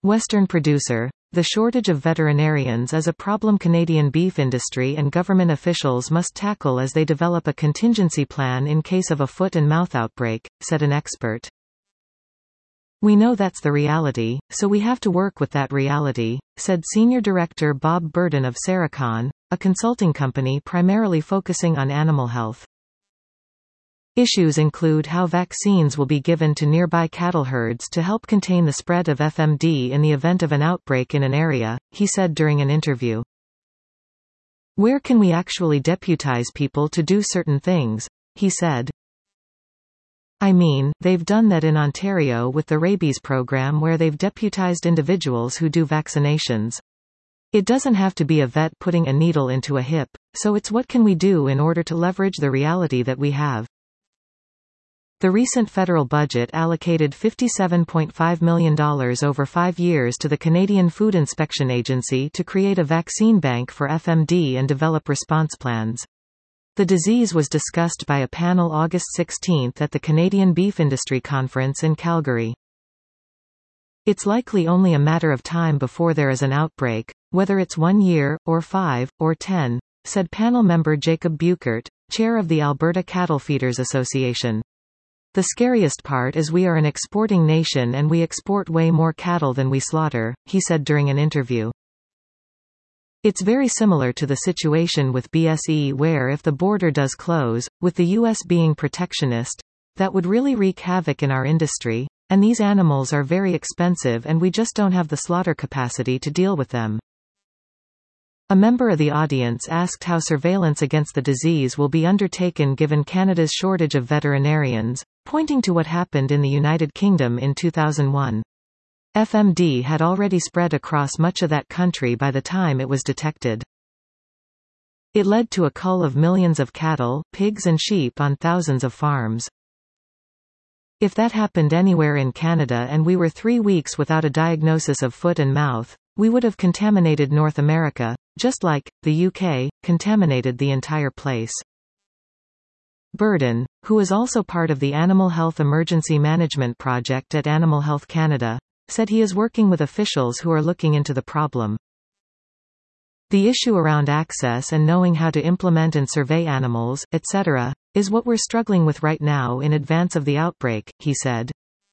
Western producer. The shortage of veterinarians is a problem Canadian beef industry and government officials must tackle as they develop a contingency plan in case of a foot-and-mouth outbreak, said an expert. We know that's the reality, so we have to work with that reality, said Senior Director Bob Burden of Sericon, a consulting company primarily focusing on animal health. Issues include how vaccines will be given to nearby cattle herds to help contain the spread of FMD in the event of an outbreak in an area, he said during an interview. Where can we actually deputize people to do certain things? He said. I mean, they've done that in Ontario with the rabies program where they've deputized individuals who do vaccinations. It doesn't have to be a vet putting a needle into a hip, so it's what can we do in order to leverage the reality that we have. The recent federal budget allocated $57.5 million over 5 years to the Canadian Food Inspection Agency to create a vaccine bank for FMD and develop response plans. The disease was discussed by a panel August 16 at the Canadian Beef Industry Conference in Calgary. It's likely only a matter of time before there is an outbreak, whether it's 1 year, or 5, or 10, said panel member Jacob Buchert, chair of the Alberta Cattle Feeders Association. The scariest part is we are an exporting nation and we export way more cattle than we slaughter, he said during an interview. It's very similar to the situation with BSE where if the border does close, with the US being protectionist, that would really wreak havoc in our industry, and these animals are very expensive and we just don't have the slaughter capacity to deal with them. A member of the audience asked how surveillance against the disease will be undertaken given Canada's shortage of veterinarians, pointing to what happened in the United Kingdom in 2001. FMD had already spread across much of that country by the time it was detected. It led to a cull of millions of cattle, pigs and sheep on thousands of farms. If that happened anywhere in Canada and we were 3 weeks without a diagnosis of foot and mouth, we would have contaminated North America, just like, the UK, contaminated the entire place. Burden, who is also part of the Animal Health Emergency Management Project at Animal Health Canada, said he is working with officials who are looking into the problem. The issue around access and knowing how to implement and survey animals, etc., is what we're struggling with right now in advance of the outbreak, he said.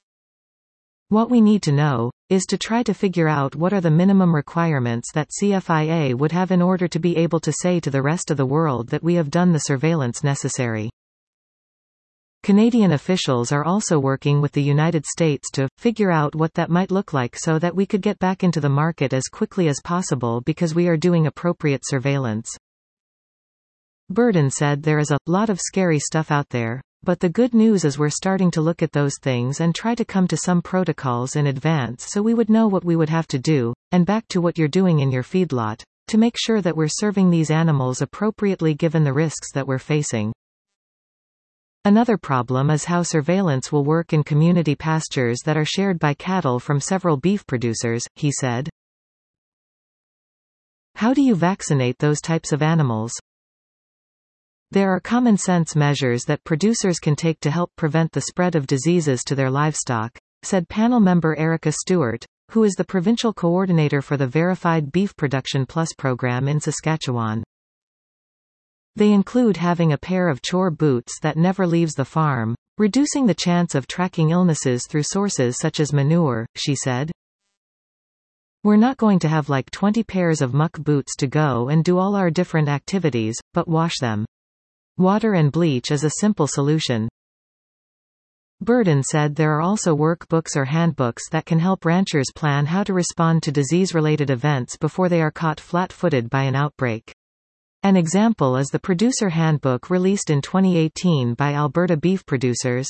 What we need to know is to try to figure out what are the minimum requirements that CFIA would have in order to be able to say to the rest of the world that we have done the surveillance necessary. Canadian officials are also working with the United States to figure out what that might look like so that we could get back into the market as quickly as possible because we are doing appropriate surveillance. Burden said there is a lot of scary stuff out there, but the good news is we're starting to look at those things and try to come to some protocols in advance so we would know what we would have to do, and back to what you're doing in your feedlot, to make sure that we're serving these animals appropriately given the risks that we're facing. Another problem is how surveillance will work in community pastures that are shared by cattle from several beef producers, he said. How do you vaccinate those types of animals? There are common sense measures that producers can take to help prevent the spread of diseases to their livestock, said panel member Erica Stewart, who is the provincial coordinator for the Verified Beef Production Plus program in Saskatchewan. They include having a pair of chore boots that never leaves the farm, reducing the chance of tracking illnesses through sources such as manure, she said. We're not going to have like 20 pairs of muck boots to go and do all our different activities, but wash them. Water and bleach is a simple solution. Burden said there are also workbooks or handbooks that can help ranchers plan how to respond to disease-related events before they are caught flat-footed by an outbreak. An example is the Producer Handbook released in 2018 by Alberta Beef Producers,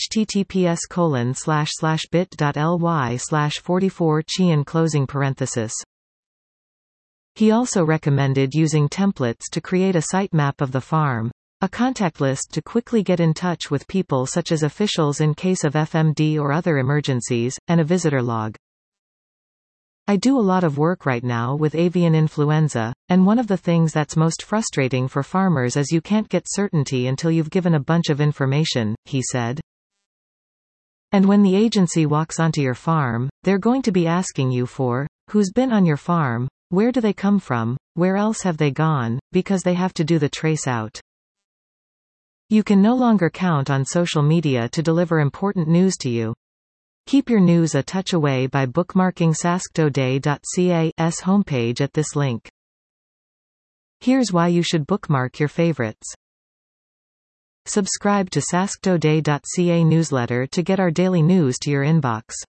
https://bit.ly/44chian. He also recommended using templates to create a sitemap of the farm, a contact list to quickly get in touch with people such as officials in case of FMD or other emergencies, and a visitor log. I do a lot of work right now with avian influenza, and one of the things that's most frustrating for farmers is you can't get certainty until you've given a bunch of information, he said. And when the agency walks onto your farm, they're going to be asking you for, who's been on your farm, where do they come from, where else have they gone, because they have to do the trace out. You can no longer count on social media to deliver important news to you. Keep your news a touch away by bookmarking sasktoday.ca's homepage at this link. Here's why you should bookmark your favorites. Subscribe to sasktoday.ca newsletter to get our daily news to your inbox.